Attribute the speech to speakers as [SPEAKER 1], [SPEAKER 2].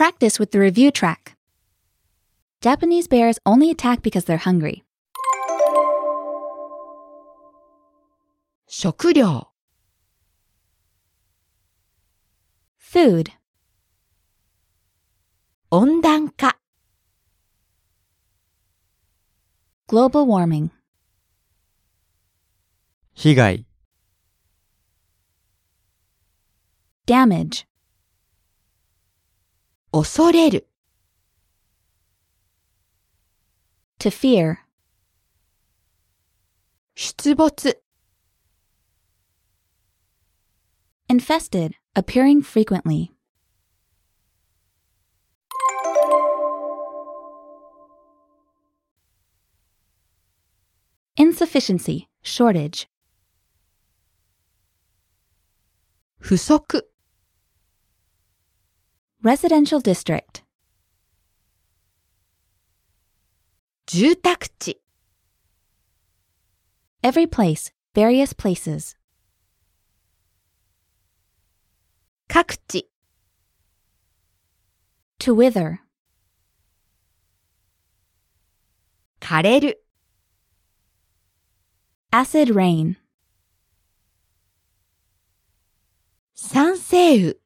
[SPEAKER 1] Practice with the review track. Japanese bears only attack because they're hungry.
[SPEAKER 2] 食料
[SPEAKER 1] Food.
[SPEAKER 2] 温暖化
[SPEAKER 1] Global warming.
[SPEAKER 3] 被害
[SPEAKER 1] Damage.
[SPEAKER 2] 恐れる
[SPEAKER 1] To fear.
[SPEAKER 2] 出没
[SPEAKER 1] Infested, appearing frequently. Insufficiency, shortage.
[SPEAKER 2] 不足
[SPEAKER 1] Residential district.
[SPEAKER 2] 住宅地
[SPEAKER 1] Every place, various places.
[SPEAKER 2] 各地
[SPEAKER 1] To wither.
[SPEAKER 2] 枯れる
[SPEAKER 1] Acid rain.
[SPEAKER 2] 酸性雨